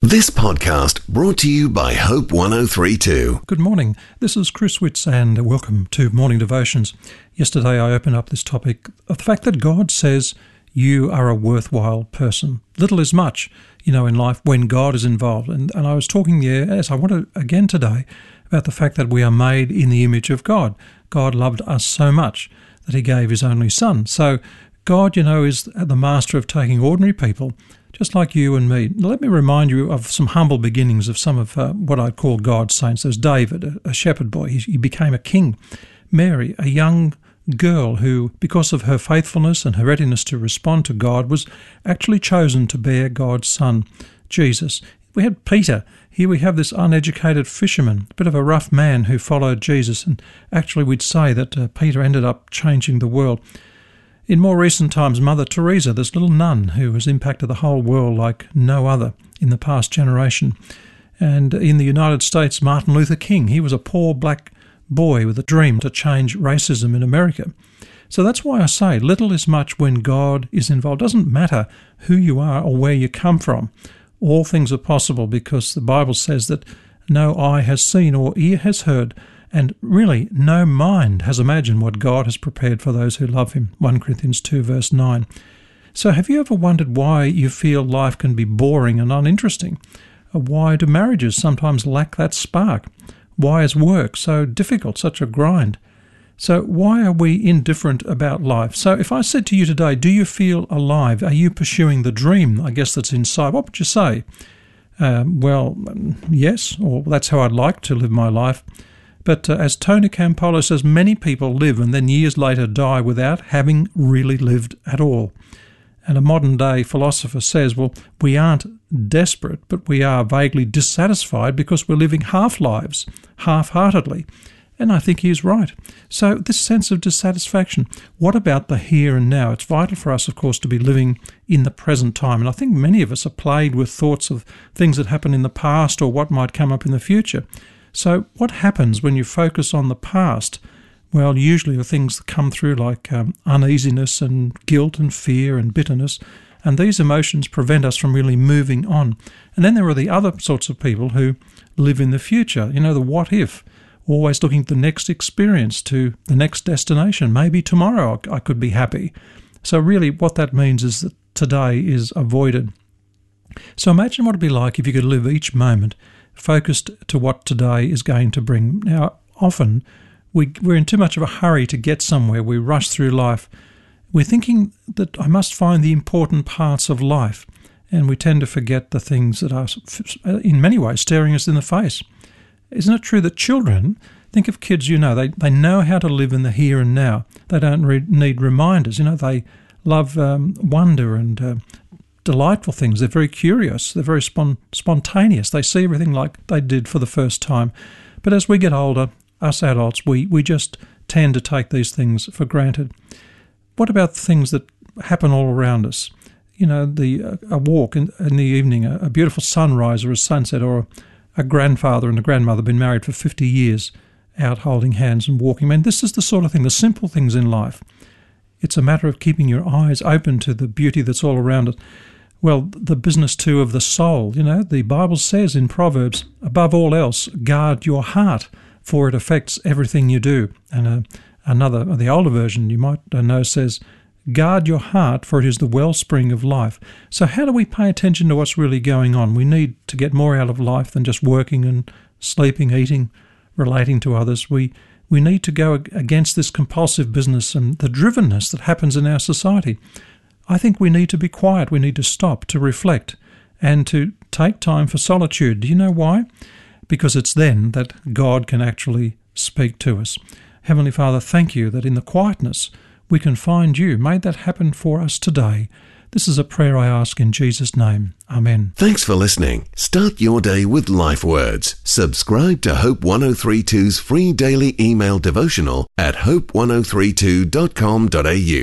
This podcast brought to you by Hope 1032. Good morning. This is Chris Witts and welcome to Morning Devotions. Yesterday I opened up this topic of the fact that God says you are a worthwhile person. Little is much, in life when God is involved. And I was talking there, as I want to again today, about the fact that we are made in the image of God. God loved us so much that he gave his only son. So God, is the master of taking ordinary people just like you and me. Now, let me remind you of some humble beginnings of some of what I'd call God's saints. There's David, a shepherd boy. He became a king. Mary, a young girl who, because of her faithfulness and her readiness to respond to God, was actually chosen to bear God's son, Jesus. We had Peter. Here we have this uneducated fisherman, a bit of a rough man who followed Jesus. And actually we'd say that Peter ended up changing the world. In more recent times, Mother Teresa, this little nun who has impacted the whole world like no other in the past generation. And in the United States, Martin Luther King, he was a poor black boy with a dream to change racism in America. So that's why I say little is much when God is involved. It doesn't matter who you are or where you come from. All things are possible because the Bible says that no eye has seen or ear has heard, and really, no mind has imagined what God has prepared for those who love him. 1 Corinthians 2 verse 9. So have you ever wondered why you feel life can be boring and uninteresting? Why do marriages sometimes lack that spark? Why is work so difficult, such a grind? So why are we indifferent about life? So if I said to you today, do you feel alive? Are you pursuing the dream, I guess, that's inside? What would you say? Yes, or that's how I'd like to live my life. But as Tony Campolo says, many people live and then years later die without having really lived at all. And a modern-day philosopher says, we aren't desperate, but we are vaguely dissatisfied because we're living half-lives, half-heartedly. And I think he is right. So this sense of dissatisfaction, what about the here and now? It's vital for us, of course, to be living in the present time. And I think many of us are plagued with thoughts of things that happened in the past or what might come up in the future. So what happens when you focus on the past? Well, usually the things that come through like uneasiness and guilt and fear and bitterness, and these emotions prevent us from really moving on. And then there are the other sorts of people who live in the future, the what if, always looking at the next experience, to the next destination. Maybe tomorrow I could be happy. So really what that means is that today is avoided. So imagine what it would be like if you could live each moment focused to what today is going to bring. Now, often we're in too much of a hurry to get somewhere. We rush through life. We're thinking that I must find the important parts of life, and we tend to forget the things that are, in many ways, staring us in the face. Isn't it true that children, think of kids, they know how to live in the here and now. They don't need reminders. They love wonder and delightful things. They're very curious. They're very spontaneous. They see everything like they did for the first time. But as we get older, us adults, we just tend to take these things for granted. What about things that happen all around us? A walk in the evening, a beautiful sunrise or a sunset, or a grandfather and a grandmother been married for 50 years, out holding hands and walking. This is the sort of thing, the simple things in life. It's a matter of keeping your eyes open to the beauty that's all around us. Well, the business too of the soul. The Bible says in Proverbs, above all else, guard your heart, for it affects everything you do. And the older version you might know says, guard your heart, for it is the wellspring of life. So how do we pay attention to what's really going on? We need to get more out of life than just working and sleeping, eating, relating to others. We need to go against this compulsive business and the drivenness that happens in our society. I think we need to be quiet. We need to stop, to reflect, and to take time for solitude. Do you know why? Because it's then that God can actually speak to us. Heavenly Father, thank you that in the quietness we can find you. May that happen for us today. This is a prayer I ask in Jesus' name. Amen. Thanks for listening. Start your day with Life Words. Subscribe to Hope 1032's free daily email devotional at hope1032.com.au.